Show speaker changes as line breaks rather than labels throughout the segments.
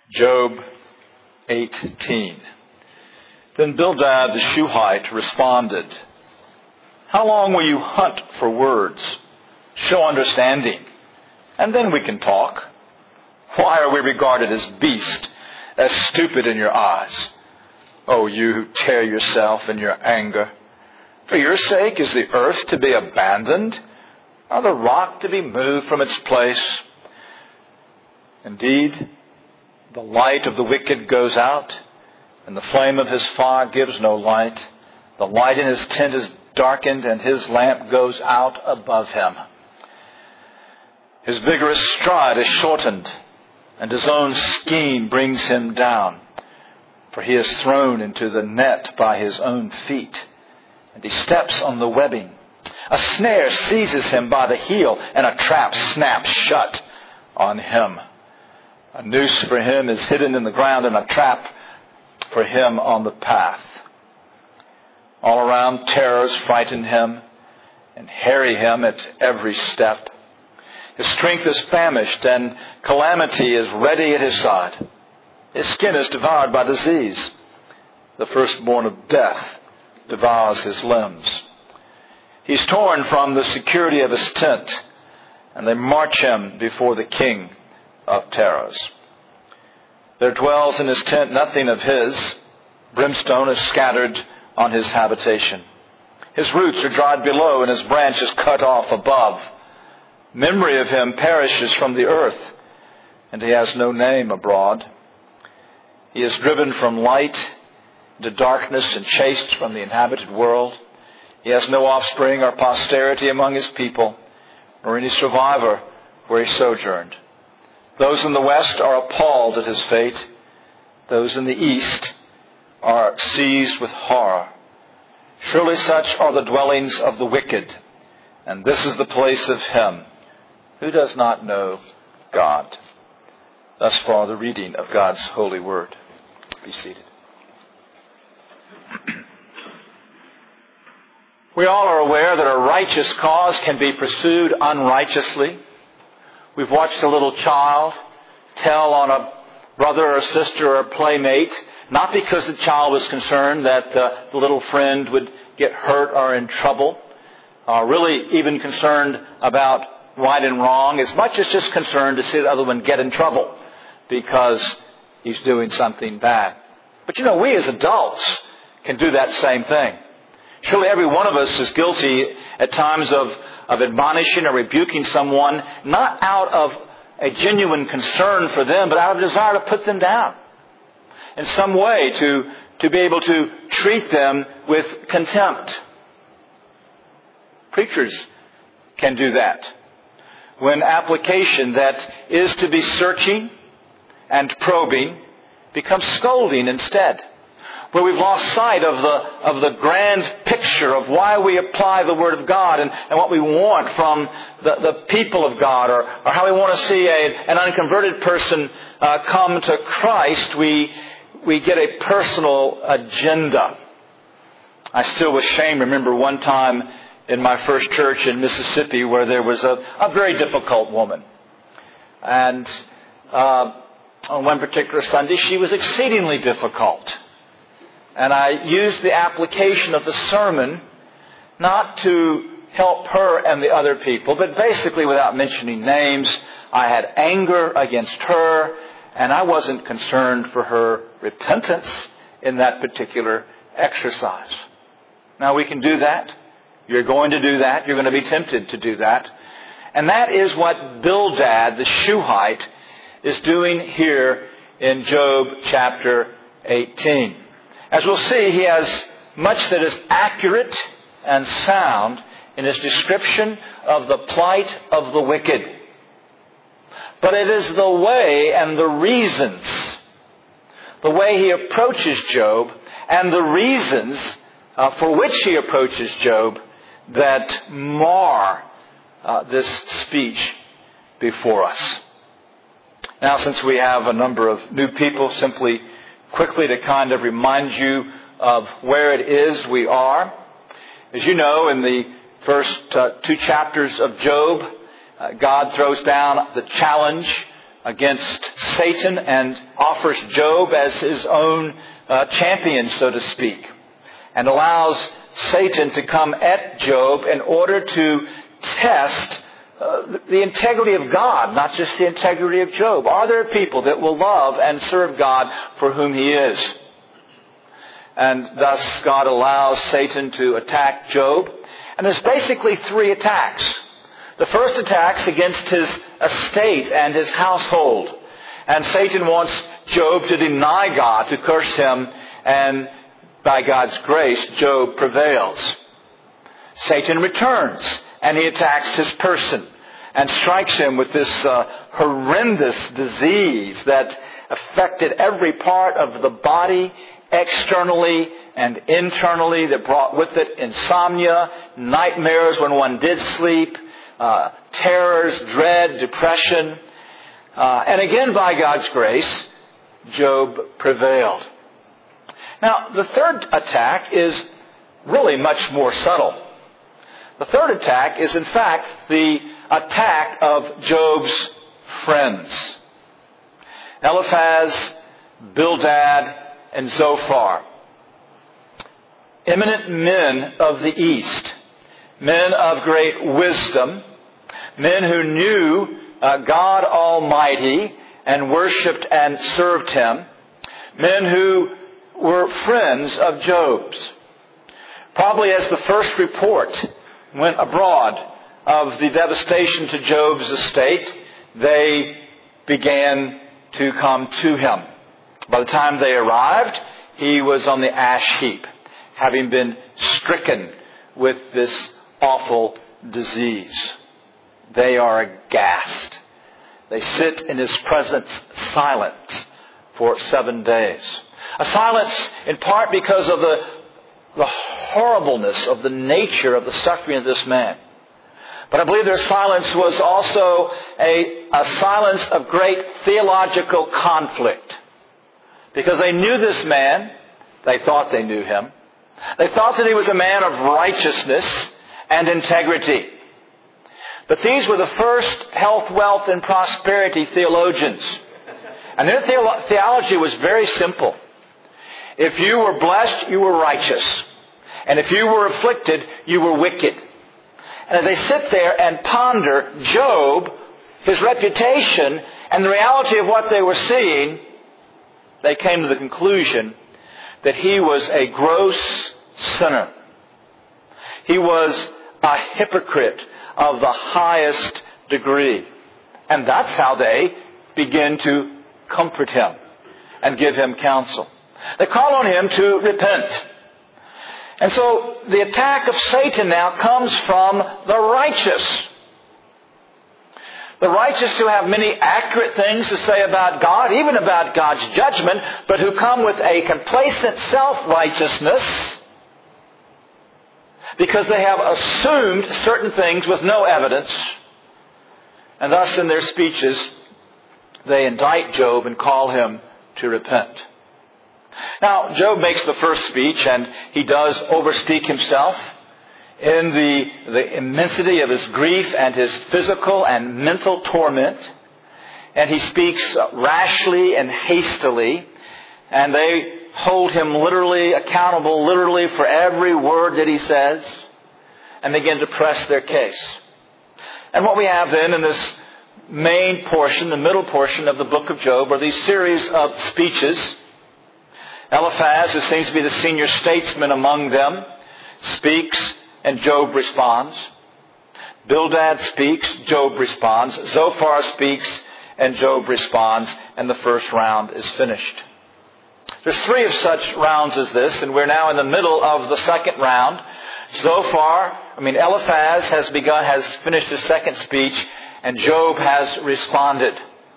Job 18. Then Bildad the Shuhite responded, "How long will you hunt for words? Show understanding, and then we can talk. Why are we regarded as beasts, as stupid in your eyes? O you who tear yourself in your anger. For your sake is the earth to be abandoned, or the rock to be moved from its place? Indeed, the light of the wicked goes out, and the flame of his fire gives no light. The light in his tent is darkened, and his lamp goes out above him. His vigorous stride is shortened, and his own scheme brings him down. For he is thrown into the net by his own feet, and he steps on the webbing. A snare seizes him by the heel, and a trap snaps shut on him. A noose for him is hidden in the ground, and a trap for him on the path. All around terrors frighten him and harry him at every step. His strength is famished, and calamity is ready at his side. His skin is devoured by disease. The firstborn of death devours his limbs. He's torn from the security of his tent, and they march him before the king of terrors. There dwells in his tent nothing of his. Brimstone is scattered on his habitation. His roots are dried below, and his branch is cut off above. Memory of him perishes from the earth, and he has no name abroad. He is driven from light into darkness and chased from the inhabited world. He has no offspring or posterity among his people, nor any survivor where he sojourned. Those in the west are appalled at his fate. Those in the east are seized with horror. Surely such are the dwellings of the wicked, and this is the place of him who does not know God." Thus far the reading of God's holy word. Be seated. We all are aware that a righteous cause can be pursued unrighteously. We've watched a little child tell on a brother or sister or a playmate, not because the child was concerned that the little friend would get hurt or in trouble, really even concerned about right and wrong, as much as just concerned to see the other one get in trouble because he's doing something bad. But we as adults can do that same thing. Surely every one of us is guilty at times of admonishing or rebuking someone, not out of a genuine concern for them, but out of a desire to put them down in some way, to be able to treat them with contempt. Preachers can do that when application that is to be searching and probing becomes scolding instead, where we've lost sight of the grand picture of why we apply the Word of God and what we want from the people of God, or how we want to see an unconverted person come to Christ. We get a personal agenda. I still with shame remember one time in my first church in Mississippi where there was a very difficult woman. And on one particular Sunday, she was exceedingly difficult. And I used the application of the sermon not to help her and the other people, but basically, without mentioning names, I had anger against her, and I wasn't concerned for her repentance in that particular exercise. Now, we can do that. You're going to do that. You're going to be tempted to do that. And that is what Bildad the Shuhite is doing here in Job chapter 18. As we'll see, he has much that is accurate and sound in his description of the plight of the wicked. But it is the way and the reasons, the way he approaches Job and the reasons for which he approaches Job that mar this speech before us. Now, since we have a number of new people, simply quickly to kind of remind you of where it is we are. As you know, in the first two chapters of Job, God throws down the challenge against Satan and offers Job as his own champion, so to speak, and allows Satan to come at Job in order to test the integrity of God, not just the integrity of Job. Are there people that will love and serve God for whom He is? And thus God allows Satan to attack Job. And there's basically 3 attacks. The first attack's against his estate and his household. And Satan wants Job to deny God, to curse him, and by God's grace, Job prevails. Satan returns, and he attacks his person and strikes him with this horrendous disease that affected every part of the body, externally and internally, that brought with it insomnia, nightmares when one did sleep, terrors, dread, depression. And again, by God's grace, Job prevailed. Now, the third attack is really much more subtle. The third attack is, in fact, the attack of Job's friends. Eliphaz, Bildad, and Zophar. Eminent men of the East. Men of great wisdom. Men who knew God Almighty and worshipped and served Him. Men who were friends of Job's. Probably as the first report went abroad of the devastation to Job's estate, they began to come to him. By the time they arrived, he was on the ash heap, having been stricken with this awful disease. They are aghast. They sit in his presence silent for 7 days. A silence in part because of the horribleness of the nature of the suffering of this man. But I believe their silence was also a silence of great theological conflict. Because they knew this man. They thought they knew him. They thought that he was a man of righteousness and integrity. But these were the first health, wealth, and prosperity theologians. And their theology was very simple. If you were blessed, you were righteous. And if you were afflicted, you were wicked. And as they sit there and ponder Job, his reputation, and the reality of what they were seeing, they came to the conclusion that he was a gross sinner. He was a hypocrite of the highest degree. And that's how they begin to comfort him and give him counsel. They call on him to repent. And so the attack of Satan now comes from the righteous. The righteous who have many accurate things to say about God, even about God's judgment, but who come with a complacent self-righteousness because they have assumed certain things with no evidence. And thus in their speeches, they indict Job and call him to repent. Now, Job makes the first speech, and he does overspeak himself in the immensity of his grief and his physical and mental torment. And he speaks rashly and hastily, and they hold him accountable literally for every word that he says, and begin to press their case. And what we have then in this main portion, the middle portion of the book of Job, are these series of speeches. Eliphaz, who seems to be the senior statesman among them, speaks and Job responds. Bildad speaks, Job responds. Zophar speaks and Job responds, and the first round is finished. There's 3 of such rounds as this, and we're now in the middle of the second round. Eliphaz has finished his second speech, and Job has responded.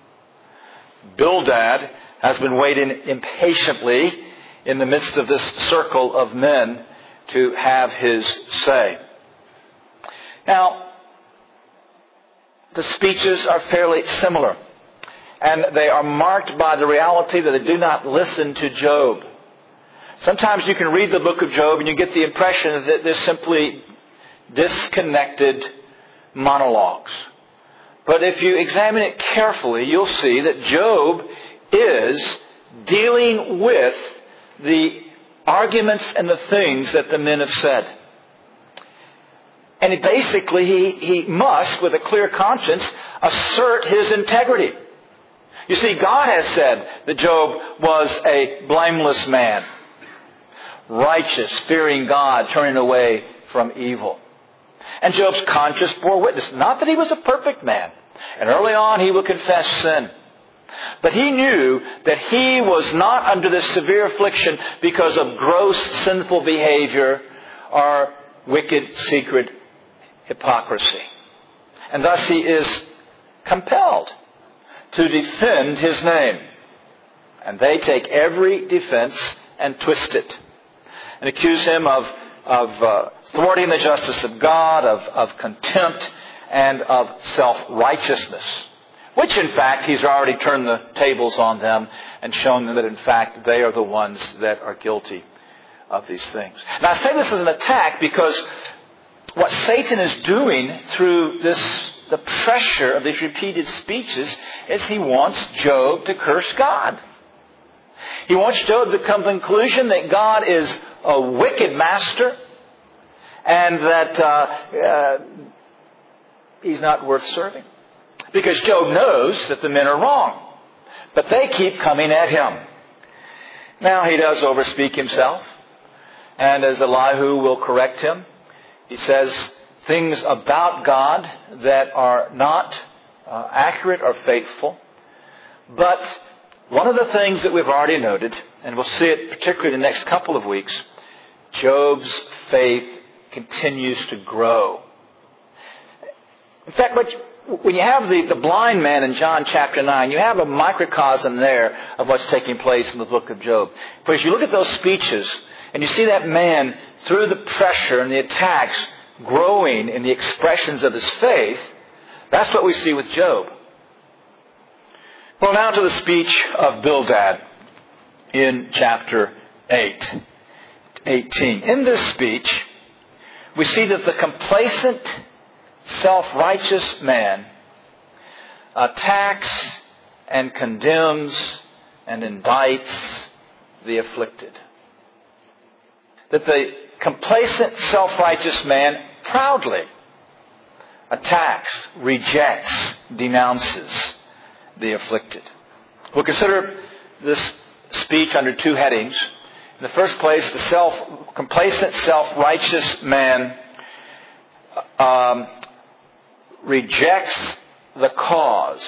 Bildad has been waiting impatiently in the midst of this circle of men to have his say. Now, the speeches are fairly similar, and they are marked by the reality that they do not listen to Job. Sometimes you can read the book of Job and you get the impression that they're simply disconnected monologues. But if you examine it carefully, you'll see that Job is dealing with the arguments and the things that the men have said. And he must, with a clear conscience, assert his integrity. You see, God has said that Job was a blameless man, righteous, fearing God, turning away from evil. And Job's conscience bore witness. Not that he was a perfect man. And early on he would confess sin. But he knew that he was not under this severe affliction because of gross sinful behavior or wicked secret hypocrisy. And thus he is compelled to defend his name. And they take every defense and twist it and accuse him of thwarting the justice of God, of contempt, and of self-righteousness. Which, in fact, he's already turned the tables on them and shown them that, in fact, they are the ones that are guilty of these things. Now, I say this as an attack because what Satan is doing through the pressure of these repeated speeches is he wants Job to curse God. He wants Job to come to the conclusion that God is a wicked master and that he's not worth serving. Because Job knows that the men are wrong. But they keep coming at him. Now he does overspeak himself. And as Elihu will correct him, he says things about God that are not accurate or faithful. But one of the things that we've already noted, and we'll see it particularly in the next couple of weeks, Job's faith continues to grow. In fact, when you have the blind man in John chapter 9, you have a microcosm there of what's taking place in the book of Job. But as you look at those speeches, and you see that man, through the pressure and the attacks, growing in the expressions of his faith, that's what we see with Job. Well, now to the speech of Bildad in chapter 18. In this speech, we see that the complacent, self-righteous man attacks and condemns and indicts the afflicted. That the complacent, self-righteous man proudly attacks, rejects, denounces the afflicted. We'll consider this speech under two headings. In the first place, the complacent, self-righteous man rejects the cause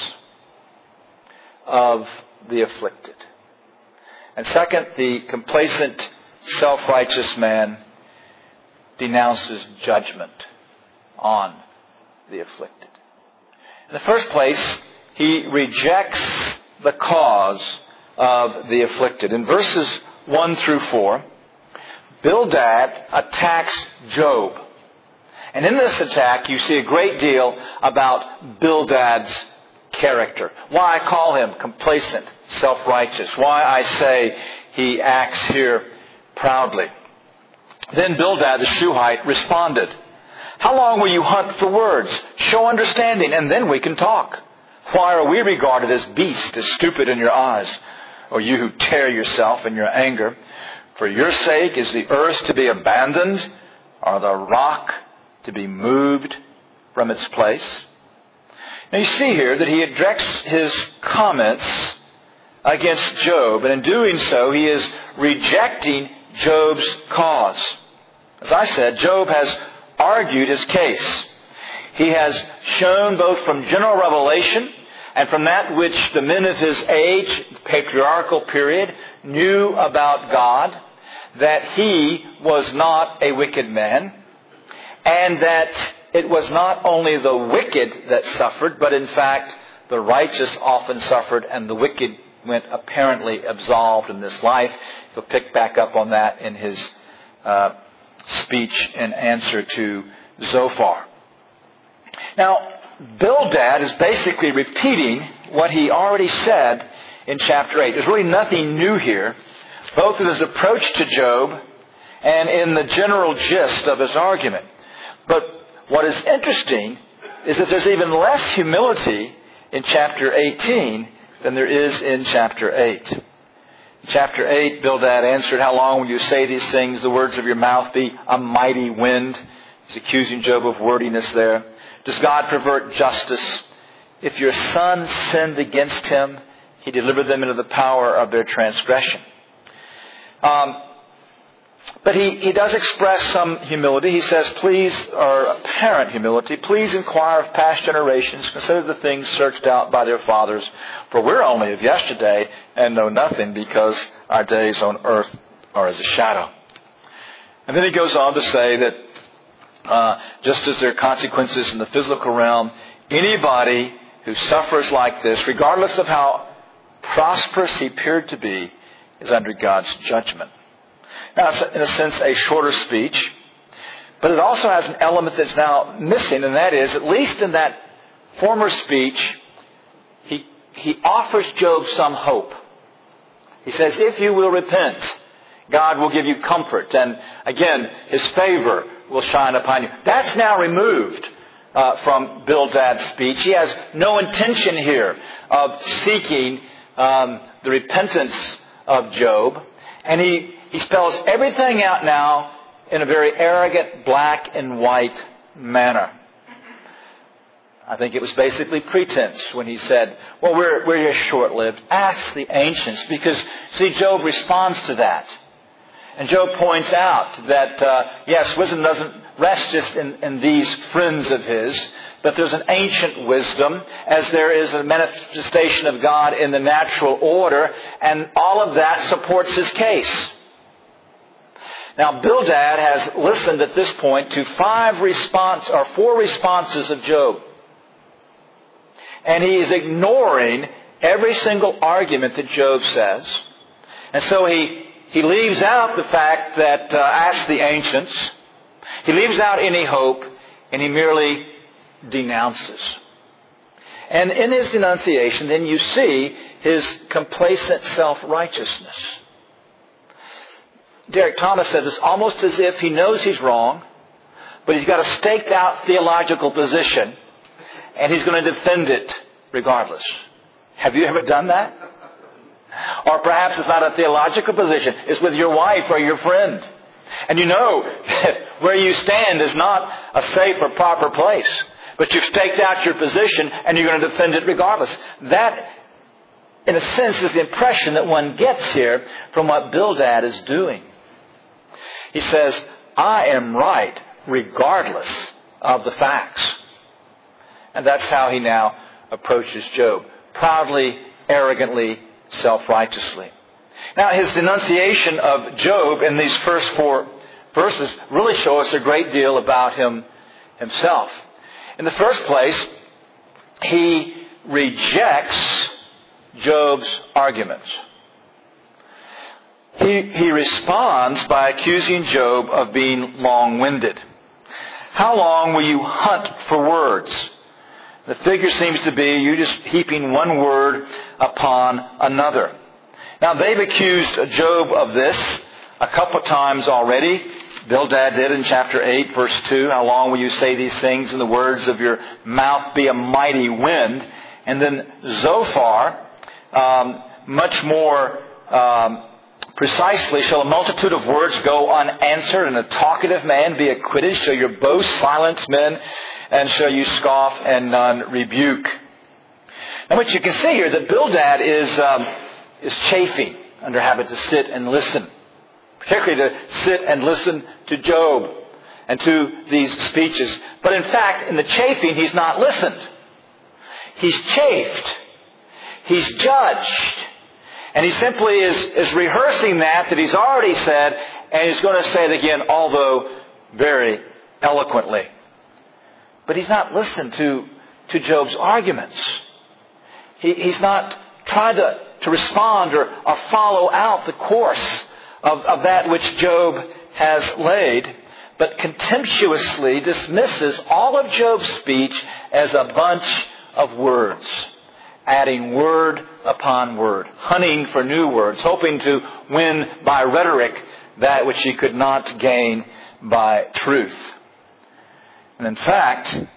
of the afflicted. And second, the complacent, self-righteous man denounces judgment on the afflicted. In the first place, he rejects the cause of the afflicted. In verses 1 through 4, Bildad attacks Job. And in this attack, you see a great deal about Bildad's character. Why I call him complacent, self-righteous. Why I say he acts here proudly. Then Bildad the Shuhite responded, "How long will you hunt for words? Show understanding, and then we can talk. Why are we regarded as beasts, as stupid in your eyes? Or you who tear yourself in your anger? For your sake is the earth to be abandoned, or the rock to be moved from its place?" Now you see here that he directs his comments against Job, and in doing so, he is rejecting Job's cause. As I said, Job has argued his case. He has shown both from general revelation and from that which the men of his age, the patriarchal period, knew about God, that he was not a wicked man, and that it was not only the wicked that suffered, but in fact the righteous often suffered, and the wicked went apparently absolved in this life. He'll pick back up on that in his speech in answer to Zophar. Now, Bildad is basically repeating what he already said in chapter 8. There's really nothing new here, both in his approach to Job and in the general gist of his argument. But what is interesting is that there's even less humility in chapter 18 than there is in chapter 8. In chapter 8, Bildad answered, "How long will you say these things? The words of your mouth be a mighty wind." He's accusing Job of wordiness there. Does God pervert justice? If your son sinned against him, he delivered them into the power of their transgression. But he does express some humility. He says, please, or apparent humility, please inquire of past generations, consider the things searched out by their fathers, for we're only of yesterday and know nothing, because our days on earth are as a shadow. And then he goes on to say that just as there are consequences in the physical realm, anybody who suffers like this, regardless of how prosperous he appeared to be, is under God's judgment. Now, it's in a sense a shorter speech, but it also has an element that's now missing, and that is, at least in that former speech, he offers Job some hope. He says, if you will repent, God will give you comfort, and again, His favor will shine upon you. That's now removed from Bildad's speech. He has no intention here of seeking the repentance of Job, and he spells everything out now in a very arrogant, black and white manner. I think it was basically pretense when he said, well, we're just short-lived. Ask the ancients, because, see, Job responds to that. And Job points out that, yes, wisdom doesn't rest just in these friends of his, but there's an ancient wisdom, as there is a manifestation of God in the natural order, and all of that supports his case. Now, Bildad has listened at this point to four responses of Job. And he is ignoring every single argument that Job says. And so he leaves out the fact that, ask the ancients. He leaves out any hope, and he merely denounces. And in his denunciation, then you see his complacent self-righteousness. Derek Thomas says it's almost as if he knows he's wrong, but he's got a staked out theological position, and he's going to defend it regardless. Have you ever done that? Or perhaps it's not a theological position. It's with your wife or your friend. And you know that where you stand is not a safe or proper place. But you've staked out your position and you're going to defend it regardless. That, in a sense, is the impression that one gets here from what Bildad is doing. He says, I am right regardless of the facts. And that's how he now approaches Job. Proudly, arrogantly, self-righteously. Now, his denunciation of Job in these first 4 verses really show us a great deal about himself. In the first place, he rejects Job's arguments. He responds by accusing Job of being long-winded. How long will you hunt for words? The figure seems to be you just heaping one word upon another. Now, they've accused Job of this a couple of times already. Bildad did in chapter 8, verse 2. How long will you say these things, and the words of your mouth be a mighty wind? And then Zophar, much more precisely, shall a multitude of words go unanswered, and a talkative man be acquitted? Shall your boast silence men, and shall you scoff and none rebuke? Now, what you can see here, that Bildad is chafing under having to sit and listen. Particularly to sit and listen to Job and to these speeches. But in fact, in the chafing, he's not listened. He's chafed. He's judged. And he simply is rehearsing that he's already said, and he's going to say it again, although very eloquently. But he's not listened to Job's arguments. He's not tried to respond or follow out the course of that which Job has laid, but contemptuously dismisses all of Job's speech as a bunch of words, adding word upon word, hunting for new words, hoping to win by rhetoric that which he could not gain by truth. And in fact,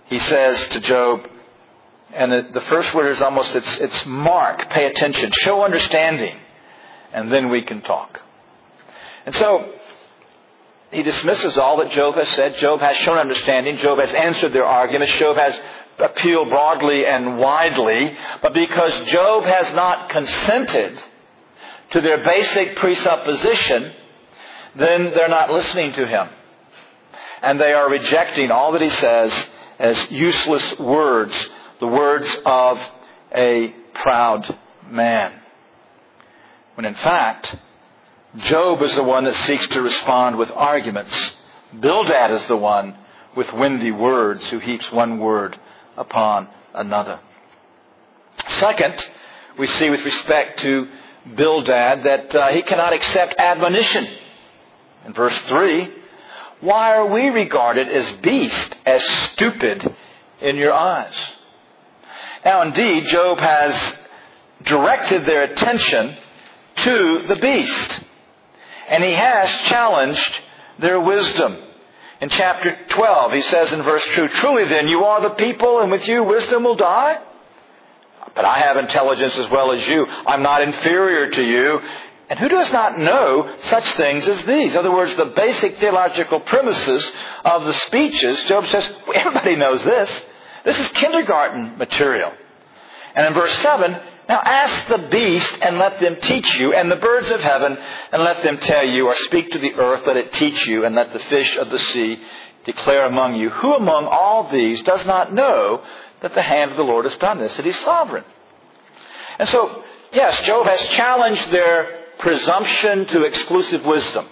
he says to Job, and the first word is almost, it's mark, pay attention, show understanding, and then we can talk. And so, he dismisses all that Job has said. Job has shown understanding. Job has answered their arguments. Job has appealed broadly and widely. But because Job has not consented to their basic presupposition, then they're not listening to him. And they are rejecting all that he says as useless words, the words of a proud man. When in fact, Job is the one that seeks to respond with arguments. Bildad is the one with windy words who heaps one word upon another. Second, we see with respect to Bildad that he cannot accept admonition. In verse 3, why are we regarded as beasts, as stupid in your eyes? Now indeed, Job has directed their attention to the beast. And he has challenged their wisdom. In chapter 12, he says in verse 2, truly then, you are the people, and with you wisdom will die? But I have intelligence as well as you. I'm not inferior to you. And who does not know such things as these? In other words, the basic theological premises of the speeches, Job says, everybody knows this. This is kindergarten material. And in verse 7, now ask the beast and let them teach you, and the birds of heaven and let them tell you, or speak to the earth, let it teach you, and let the fish of the sea declare among you. Who among all these does not know that the hand of the Lord has done this, that He's sovereign? And so, yes, Job has challenged their presumption to exclusive wisdom.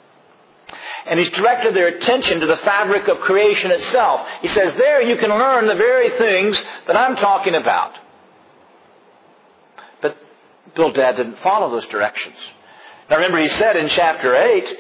And he's directed their attention to the fabric of creation itself. He says, there you can learn the very things that I'm talking about. Bildad didn't follow those directions. Now remember, he said in chapter 8,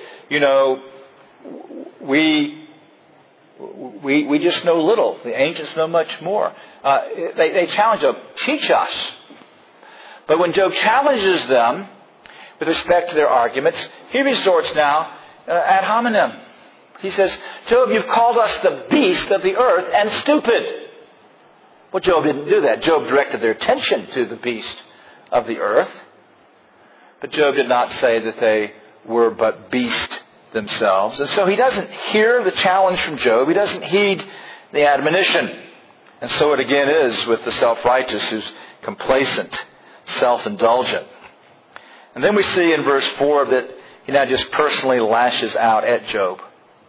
we just know little. The ancients know much more. They challenge Job, teach us. But when Job challenges them with respect to their arguments, he resorts now ad hominem. He says, Job, you've called us the beast of the earth and stupid. Well, Job didn't do that. Job directed their attention to the beast of the earth. But Job did not say that they were but beast themselves. And so he doesn't hear the challenge from Job. He doesn't heed the admonition. And so it again is with the self-righteous who's complacent, self-indulgent. And then we see in verse 4 that he now just personally lashes out at Job.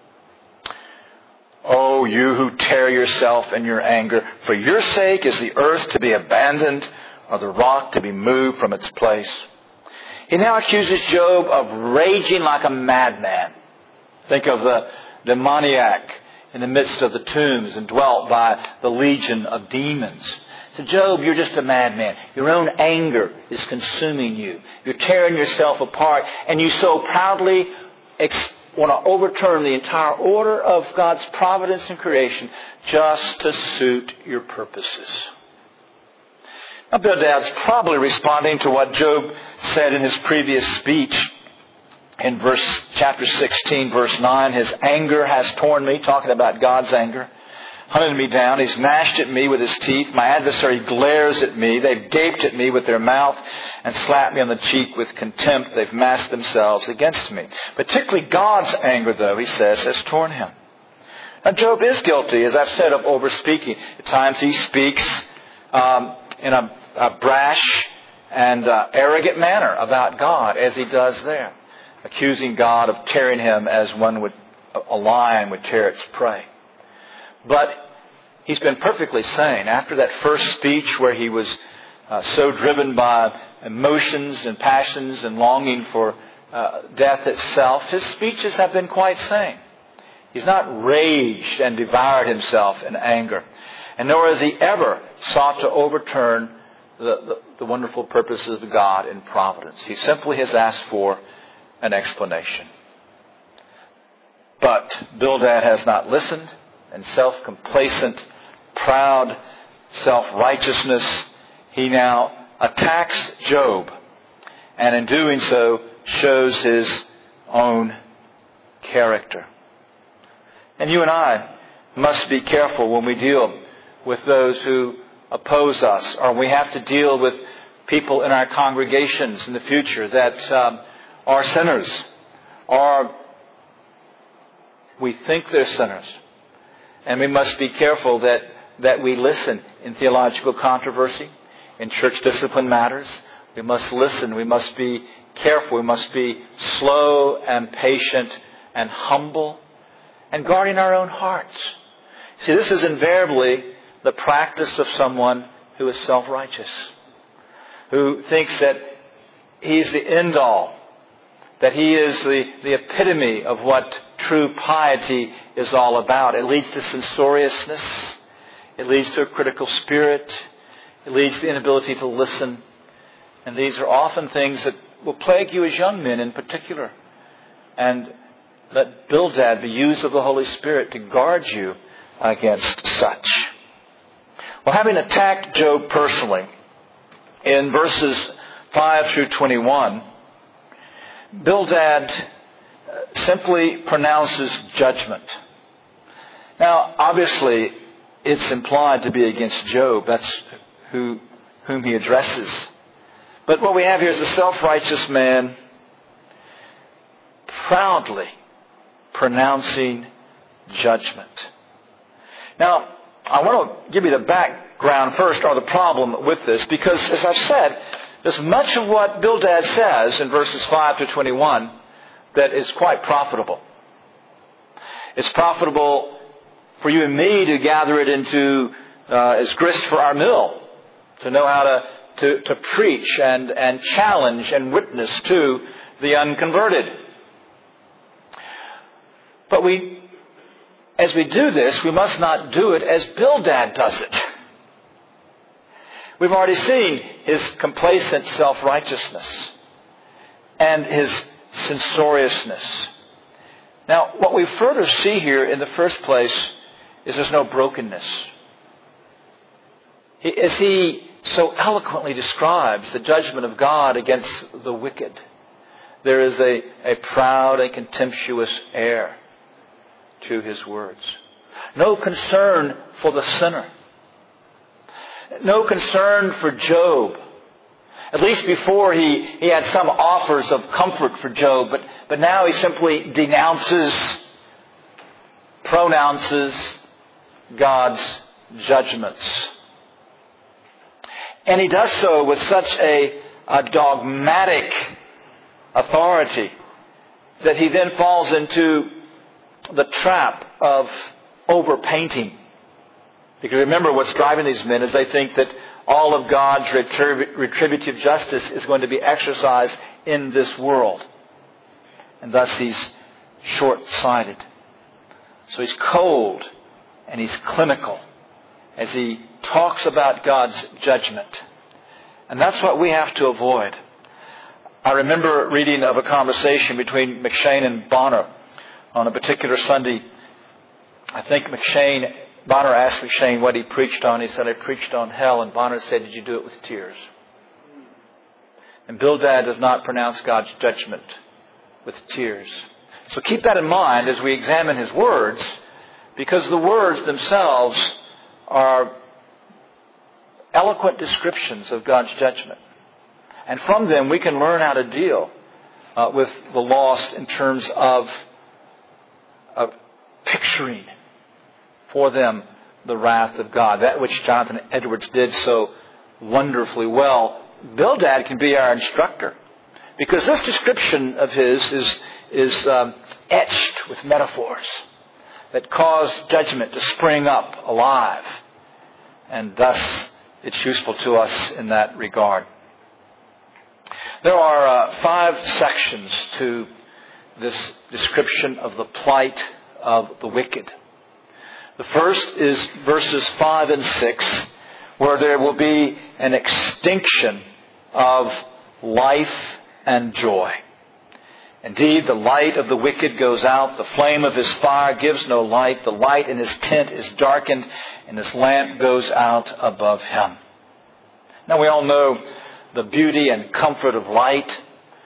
Oh, you who tear yourself in your anger, for your sake is the earth to be abandoned, or the rock to be moved from its place. He now accuses Job of raging like a madman. Think of the demoniac in the midst of the tombs and dwelt by the legion of demons. So Job, you're just a madman. Your own anger is consuming you. You're tearing yourself apart, and you so proudly want to overturn the entire order of God's providence and creation just to suit your purposes. Now, Bildad's probably responding to what Job said in his previous speech in chapter 16, verse 9. His anger has torn me, talking about God's anger, hunted me down. He's gnashed at me with his teeth. My adversary glares at me. They've gaped at me with their mouth and slapped me on the cheek with contempt. They've massed themselves against me. Particularly God's anger, though, he says, has torn him. Now, Job is guilty, as I've said, of overspeaking. At times he speaks in a brash and arrogant manner about God, as he does there, accusing God of tearing him as a lion would tear its prey. But he's been perfectly sane. After that first speech where he was so driven by emotions and passions and longing for death itself, his speeches have been quite sane. He's not raged and devoured himself in anger. And nor has he ever sought to overturn the wonderful purposes of God in providence. He simply has asked for an explanation. But Bildad has not listened, and self-complacent, proud, self-righteousness, he now attacks Job, and in doing so shows his own character. And you and I must be careful when we deal with those who oppose us, or we have to deal with people in our congregations in the future that are sinners, or we think they're sinners. And we must be careful that we listen in theological controversy, in church discipline matters. We must listen. We must be careful. We must be slow and patient and humble and guarding our own hearts. See, this is invariably the practice of someone who is self-righteous, who thinks that he's the end-all, that he is the epitome of what true piety is all about. It leads to censoriousness. It leads to a critical spirit. It leads to the inability to listen. And these are often things that will plague you as young men in particular. And let Bildad be used of the Holy Spirit to guard you against such. Well, having attacked Job personally, in verses 5 through 21, Bildad simply pronounces judgment. Now, obviously, it's implied to be against Job. That's whom he addresses. But what we have here is a self-righteous man proudly pronouncing judgment. Now, I want to give you the background first, or the problem with this, because, as I've said, there's much of what Bildad says in verses 5 to 21 that is quite profitable. It's profitable for you and me to gather it into as grist for our mill, to know how to preach and challenge and witness to the unconverted. But as we do this, we must not do it as Bildad does it. We've already seen his complacent self-righteousness and his censoriousness. Now, what we further see here in the first place is there's no brokenness. As he so eloquently describes the judgment of God against the wicked, there is a proud and contemptuous air to his words. No concern for the sinner. No concern for Job. At least before he had some offers of comfort for Job, but now he simply pronounces God's judgments. And he does so with such a dogmatic authority that he then falls into the trap of overpainting. Because remember, what's driving these men is they think that all of God's retributive justice is going to be exercised in this world. And thus he's short-sighted. So he's cold and he's clinical as he talks about God's judgment. And that's what we have to avoid. I remember reading of a conversation between McCheyne and Bonner on a particular Sunday. I think Bonner asked McCheyne what he preached on. He said, I preached on hell. And Bonner said, did you do it with tears? And Bildad does not pronounce God's judgment with tears. So keep that in mind as we examine his words, because the words themselves are eloquent descriptions of God's judgment. And from them we can learn how to deal with the lost in terms of picturing for them the wrath of God. That which Jonathan Edwards did so wonderfully well. Bildad can be our instructor, because this description of his is etched with metaphors that cause judgment to spring up alive. And thus it's useful to us in that regard. There are 5 sections to this description of the plight of the wicked. The first is verses 5 and 6, where there will be an extinction of life and joy. Indeed, the light of the wicked goes out. The flame of his fire gives no light. The light in his tent is darkened, and his lamp goes out above him. Now, we all know the beauty and comfort of light.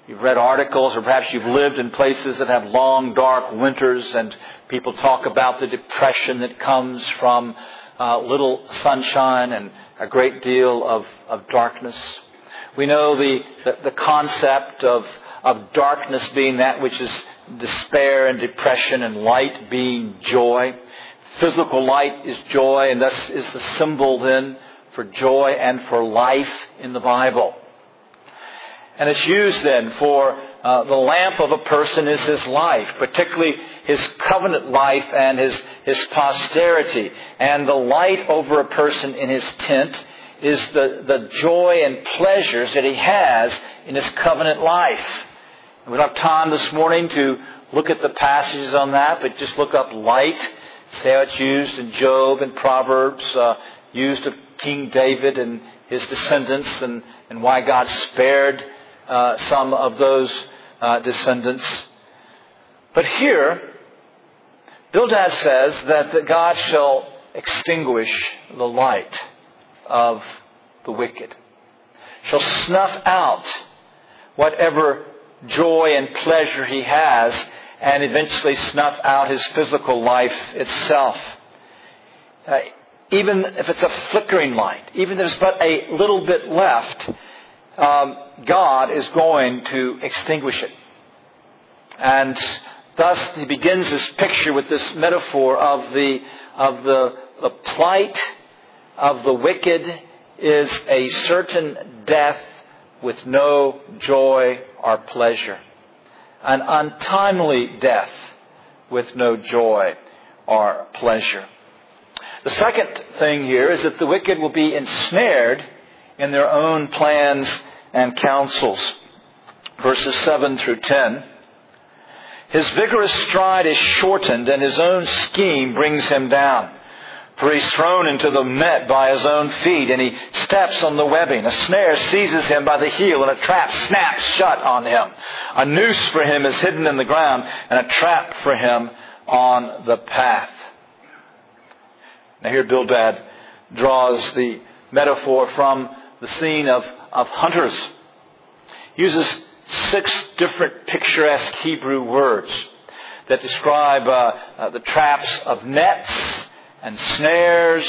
You've read articles, or perhaps you've lived in places that have long, dark winters, and people talk about the depression that comes from little sunshine and a great deal of darkness. We know the concept of darkness being that which is despair and depression, and light being joy. Physical light is joy, and thus is the symbol then for joy and for life in the Bible. And it's used then for the lamp of a person is his life, particularly his covenant life and his posterity. And the light over a person in his tent is the joy and pleasures that he has in his covenant life. And we don't have time this morning to look at the passages on that, but just look up light. See how it's used in Job and Proverbs, used of King David and his descendants, and why God spared some of those descendants. But here, Bildad says that God shall extinguish the light of the wicked, shall snuff out whatever joy and pleasure he has, and eventually snuff out his physical life itself. Even if it's a flickering light, even if there's but a little bit left, God is going to extinguish it. And thus he begins this picture with this metaphor of the plight of the wicked is a certain death with no joy or pleasure. An untimely death with no joy or pleasure. The second thing here is that the wicked will be ensnared in their own plans and counsels. Verses 7 through 10. His vigorous stride is shortened, and his own scheme brings him down. For he's thrown into the net by his own feet, and he steps on the webbing. A snare seizes him by the heel, and a trap snaps shut on him. A noose for him is hidden in the ground, and a trap for him on the path. Now here Bildad draws the metaphor from the scene of hunters. He uses 6 different picturesque Hebrew words that describe the traps of nets and snares,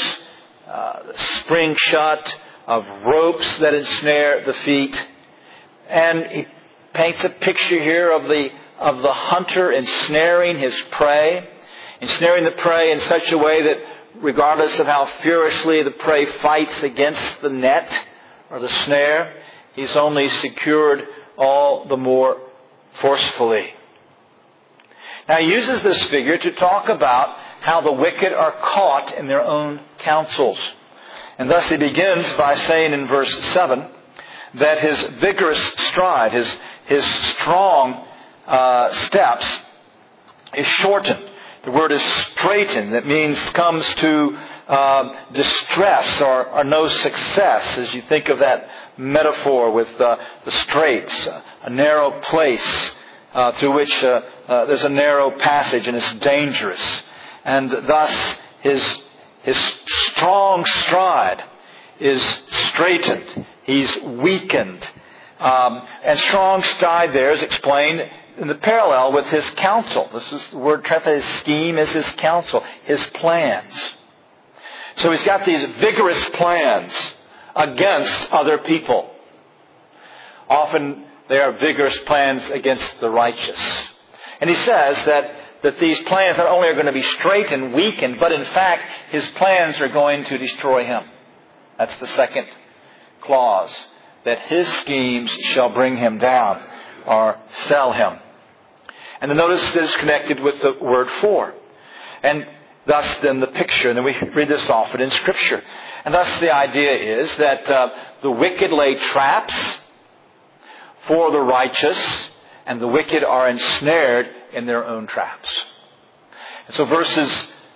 spring shut, of ropes that ensnare the feet. And he paints a picture here of the hunter ensnaring his prey, ensnaring the prey in such a way that regardless of how furiously the prey fights against the net or the snare, he's only secured all the more forcefully. Now he uses this figure to talk about how the wicked are caught in their own counsels. And thus he begins by saying in verse 7 that his vigorous stride, his strong steps is shortened. The word is straightened. That means comes to distress or no success, as you think of that metaphor with the straits, a narrow place through which there's a narrow passage and it's dangerous. And thus his strong stride is straightened. He's weakened. And strong stride there is explained in the parallel with his counsel. This is the word translated scheme is his counsel, his plans. So he's got these vigorous plans against other people. Often they are vigorous plans against the righteous. And he says that these plans not only are going to be straight and weakened, but in fact his plans are going to destroy him. That's the second clause. That his schemes shall bring him down or fell him. And then notice that it's connected with the word for. And thus then the picture, and then we read this often in Scripture. And thus the idea is that the wicked lay traps for the righteous, and the wicked are ensnared in their own traps. And so verse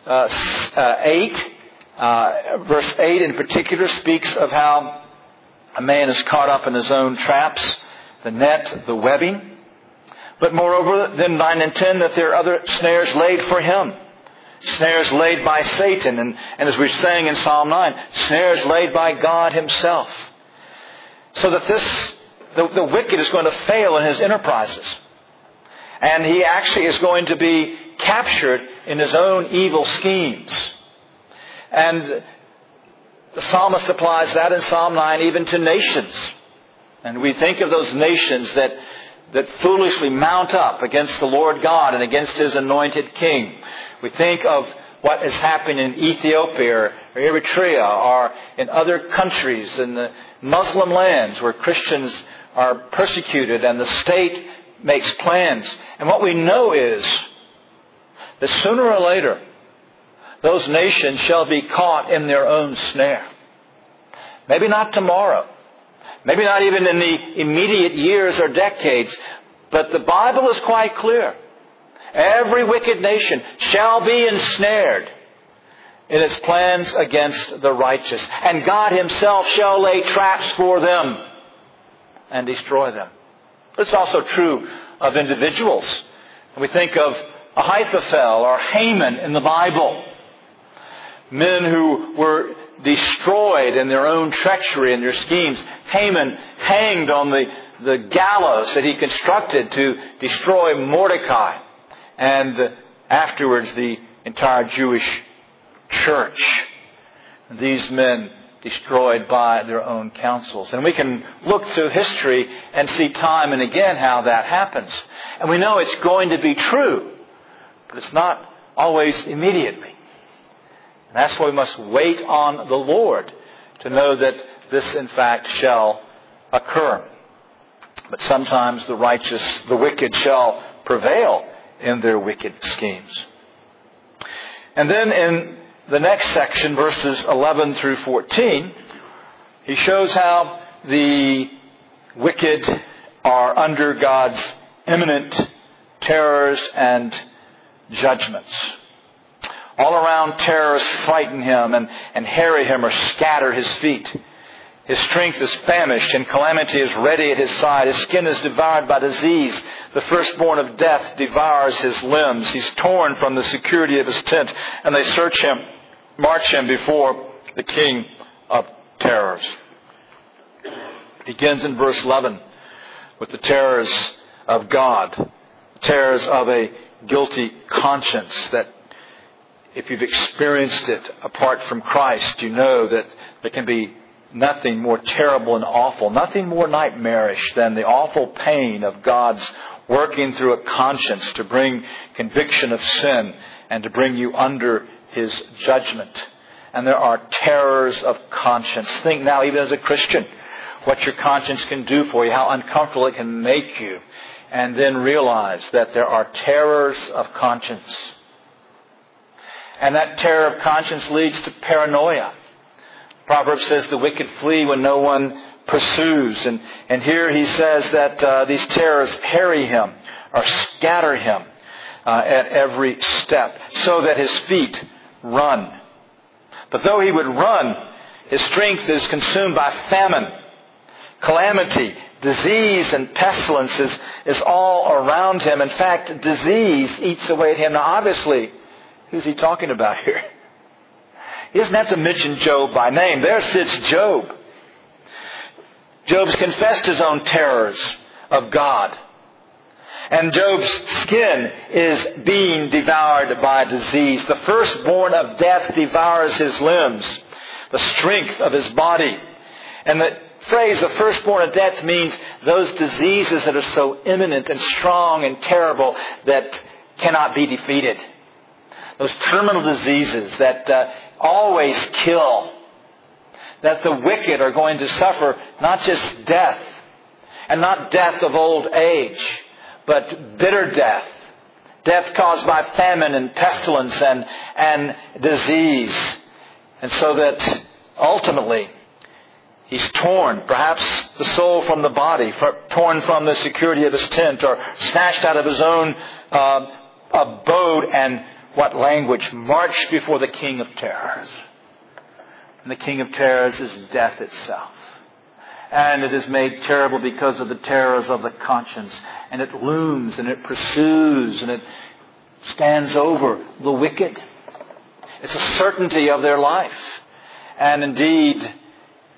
8 in particular speaks of how a man is caught up in his own traps, the net, the webbing. But moreover, then 9 and 10, that there are other snares laid for him. Snares laid by Satan. And as we sang in Psalm 9, snares laid by God himself. So that the wicked is going to fail in his enterprises. And he actually is going to be captured in his own evil schemes. And the psalmist applies that in Psalm 9 even to nations. And we think of those nations that foolishly mount up against the Lord God and against His anointed King. We think of what is happening in Ethiopia or Eritrea or in other countries in the Muslim lands where Christians are persecuted and the state makes plans. And what we know is that sooner or later, those nations shall be caught in their own snare. Maybe not tomorrow. Maybe not even in the immediate years or decades. But the Bible is quite clear. Every wicked nation shall be ensnared in its plans against the righteous. And God Himself shall lay traps for them and destroy them. It's also true of individuals. We think of Ahithophel or Haman in the Bible. Men who were destroyed in their own treachery and their schemes. Haman hanged on the gallows that he constructed to destroy Mordecai. And afterwards the entire Jewish church. These men destroyed by their own counsels. And we can look through history and see time and again how that happens. And we know it's going to be true, but it's not always immediately. And that's why we must wait on the Lord to know that this in fact shall occur. But sometimes the wicked shall prevail in their wicked schemes. And then in the next section, verses 11 through 14, he shows how the wicked are under God's imminent terrors and judgments. All around terrors frighten him and harry him or scatter his feet. His strength is famished and calamity is ready at his side. His skin is devoured by disease. The firstborn of death devours his limbs. He's torn from the security of his tent, and they march him before the king of terrors. It begins in verse 11 with the terrors of God, the terrors of a guilty conscience that if you've experienced it apart from Christ, you know that there can be nothing more terrible and awful, nothing more nightmarish than the awful pain of God's working through a conscience to bring conviction of sin and to bring you under His judgment. And there are terrors of conscience. Think now, even as a Christian, what your conscience can do for you, how uncomfortable it can make you. And then realize that there are terrors of conscience. And that terror of conscience leads to paranoia. Proverbs says the wicked flee when no one pursues. And here he says that these terrors harry him or scatter him at every step so that his feet run. But though he would run, his strength is consumed by famine, calamity, disease, and pestilence is all around him. In fact, disease eats away at him. Now obviously, who's he talking about here? He doesn't have to mention Job by name. There sits Job. Job's confessed his own terrors of God. And Job's skin is being devoured by disease. The firstborn of death devours his limbs, the strength of his body. And the phrase, the firstborn of death, means those diseases that are so imminent and strong and terrible that cannot be defeated. Those terminal diseases that always kill. That the wicked are going to suffer not just death, and not death of old age, but bitter death. Death caused by famine and pestilence and disease. And so that ultimately he's torn, perhaps the soul from the body, torn from the security of his tent, or snatched out of his own abode, and what language? Marched before the King of Terrors. And the King of Terrors is death itself. And it is made terrible because of the terrors of the conscience. And it looms and it pursues and it stands over the wicked. It's a certainty of their life. And indeed,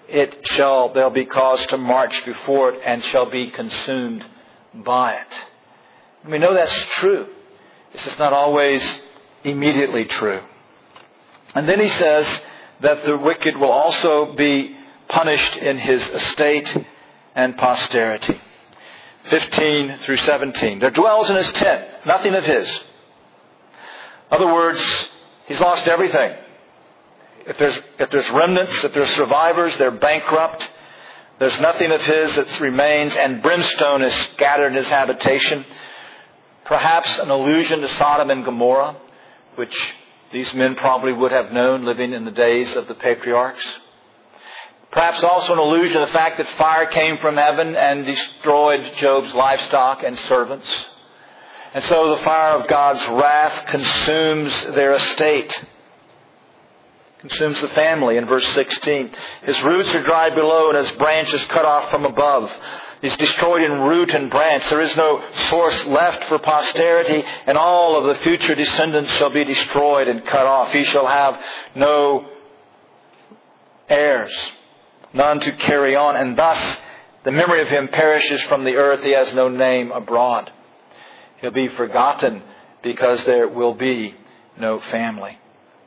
there'll be cause to march before it and shall be consumed by it. And we know that's true. This is not always immediately true. And then he says that the wicked will also be punished in his estate and posterity. 15 through 17. There dwells in his tent nothing of his. In other words, he's lost everything. If there's remnants, if there's survivors, they're bankrupt. There's nothing of his that remains, and brimstone is scattered in his habitation. Perhaps an allusion to Sodom and Gomorrah, which these men probably would have known living in the days of the patriarchs. Perhaps also an allusion to the fact that fire came from heaven and destroyed Job's livestock and servants. And so the fire of God's wrath consumes their estate. Consumes the family in verse 16. His roots are dried below and his branches cut off from above. He's destroyed in root and branch. There is no source left for posterity, and all of the future descendants shall be destroyed and cut off. He shall have no heirs, none to carry on, and thus the memory of him perishes from the earth. He has no name abroad. He'll be forgotten because there will be no family.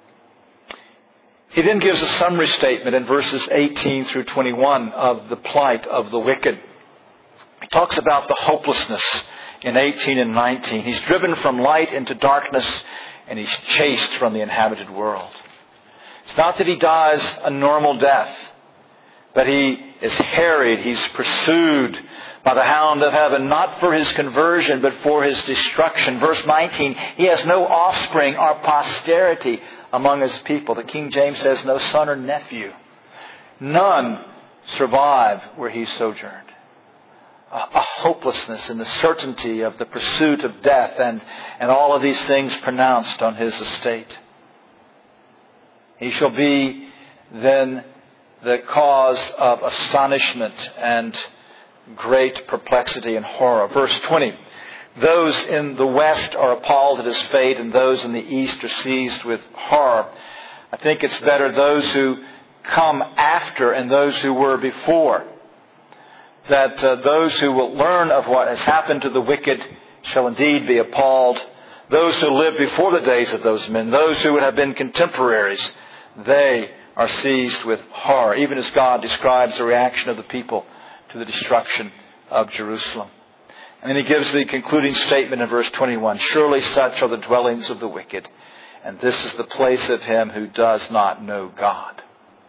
He then gives a summary statement in verses 18 through 21 of the plight of the wicked. He talks about the hopelessness in 18 and 19. He's driven from light into darkness, and he's chased from the inhabited world. It's not that he dies a normal death, but he is harried, he's pursued by the hound of heaven, not for his conversion, but for his destruction. Verse 19, he has no offspring or posterity among his people. The King James says no son or nephew. None survive where he sojourned. A hopelessness in the certainty of the pursuit of death and all of these things pronounced on his estate. He shall be then the cause of astonishment and great perplexity and horror. Verse 20. Those in the west are appalled at his fate, and those in the east are seized with horror. I think it's better those who come after and those who were before. That those who will learn of what has happened to the wicked shall indeed be appalled. Those who lived before the days of those men, those who would have been contemporaries, they are seized with horror, even as God describes the reaction of the people to the destruction of Jerusalem. And then he gives the concluding statement in verse 21. Surely such are the dwellings of the wicked, and this is the place of him who does not know God.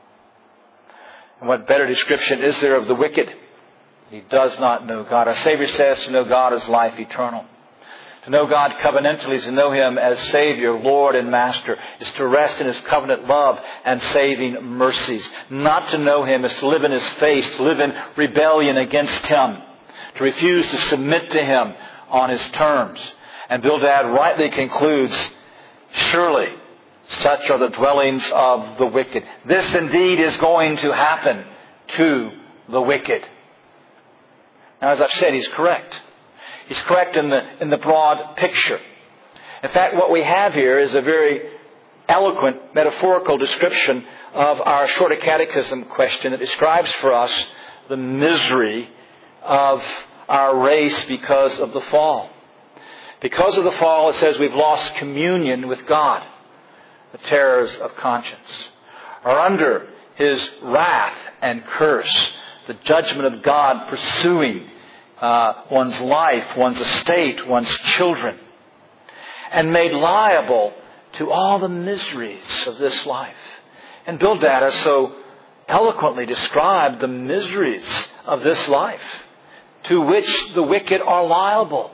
And what better description is there of the wicked? He does not know God. Our Savior says to know God is life eternal. To know God covenantally is to know Him as Savior, Lord, and Master. Is to rest in His covenant love and saving mercies. Not to know Him is to live in His face, to live in rebellion against Him. To refuse to submit to Him on His terms. And Bildad rightly concludes, surely such are the dwellings of the wicked. This indeed is going to happen to the wicked. Now, as I've said, he's correct. He's correct in the broad picture. In fact, what we have here is a very eloquent, metaphorical description of our Shorter Catechism question that describes for us the misery of our race because of the fall. Because of the fall, it says we've lost communion with God. The terrors of conscience are under His wrath and curse. The judgment of God pursuing one's life, one's estate, one's children. And made liable to all the miseries of this life. And Bildad has so eloquently described the miseries of this life to which the wicked are liable.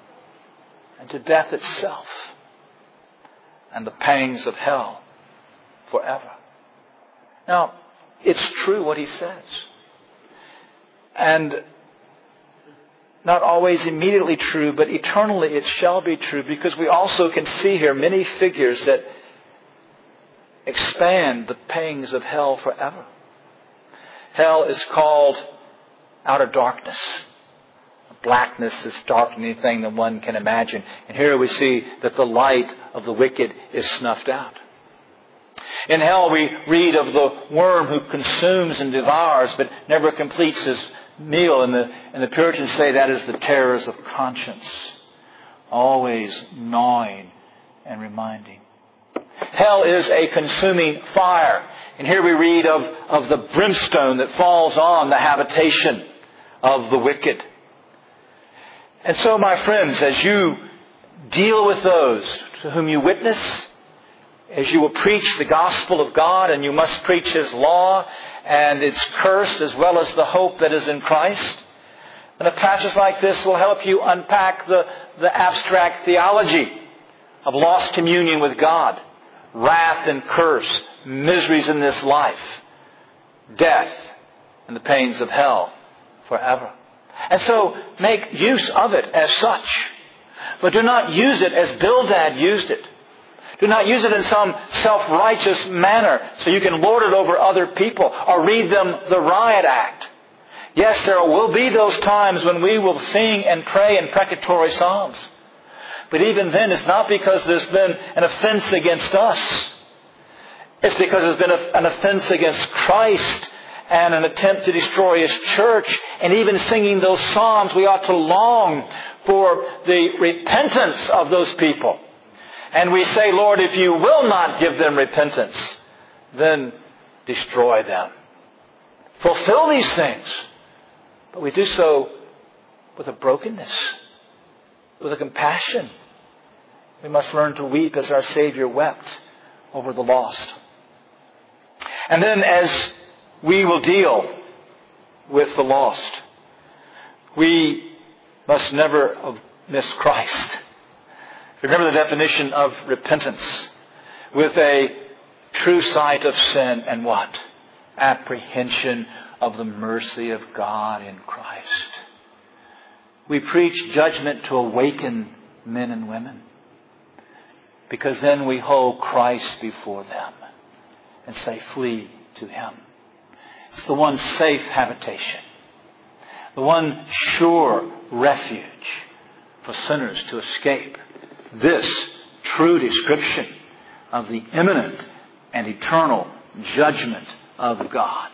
And to death itself. And the pangs of hell forever. Now, it's true what he says. And not always immediately true, but eternally it shall be true, because we also can see here many figures that expand the pangs of hell forever. Hell is called outer darkness. Blackness is darker than anything that one can imagine. And here we see that the light of the wicked is snuffed out. In hell we read of the worm who consumes and devours but never completes his meal. And the Puritans say that is the terrors of conscience, always gnawing and reminding. Hell is a consuming fire. And here we read of the brimstone that falls on the habitation of the wicked. And so, my friends, as you deal with those to whom you witness, as you will preach the gospel of God, and you must preach His law and its curse as well as the hope that is in Christ, and a passage like this will help you unpack the abstract theology of lost communion with God, wrath and curse, miseries in this life, death, and the pains of hell forever. And so make use of it as such. But do not use it as Bildad used it. Do not use it in some self-righteous manner so you can lord it over other people or read them the riot act. Yes, there will be those times when we will sing and pray imprecatory psalms. But even then, it's not because there's been an offense against us. It's because there's been an offense against Christ and an attempt to destroy His church. And even singing those psalms, we ought to long for the repentance of those people. And we say, Lord, if you will not give them repentance, then destroy them. Fulfill these things. But we do so with a brokenness, with a compassion. We must learn to weep as our Savior wept over the lost. And then as we will deal with the lost, we must never miss Christ. Remember the definition of repentance with a true sight of sin and what? Apprehension of the mercy of God in Christ. We preach judgment to awaken men and women, because then we hold Christ before them and say, flee to Him. It's the one safe habitation, the one sure refuge for sinners to escape this true description of the imminent and eternal judgment of God.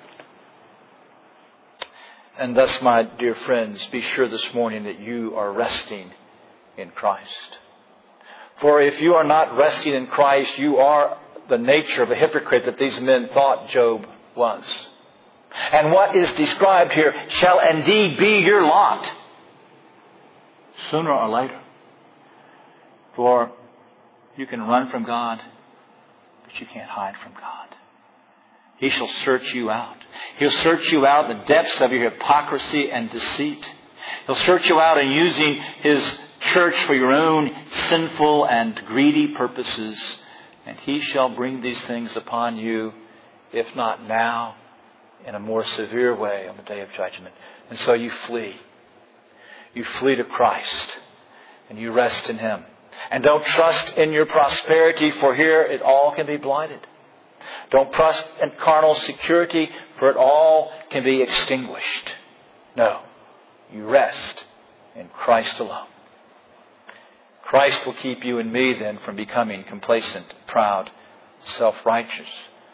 And thus, my dear friends, be sure this morning that you are resting in Christ. For if you are not resting in Christ, you are the nature of a hypocrite that these men thought Job was. And what is described here shall indeed be your lot, sooner or later. For you can run from God, but you can't hide from God. He shall search you out. He'll search you out in the depths of your hypocrisy and deceit. He'll search you out in using His church for your own sinful and greedy purposes. And He shall bring these things upon you, if not now, in a more severe way on the day of judgment. And so you flee. You flee to Christ. And you rest in Him. And don't trust in your prosperity, for here it all can be blighted. Don't trust in carnal security, for it all can be extinguished. No, you rest in Christ alone. Christ will keep you and me then from becoming complacent, proud, self-righteous,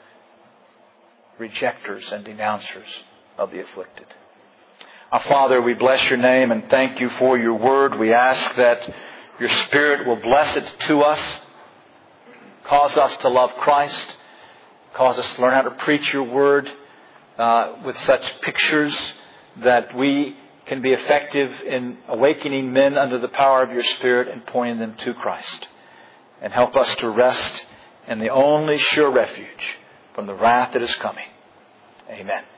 rejecters and denouncers of the afflicted. Our Father, we bless your name and thank you for your word. We ask that your Spirit will bless it to us, cause us to love Christ, cause us to learn how to preach your word with such pictures that we can be effective in awakening men under the power of your Spirit and pointing them to Christ. And help us to rest in the only sure refuge from the wrath that is coming. Amen.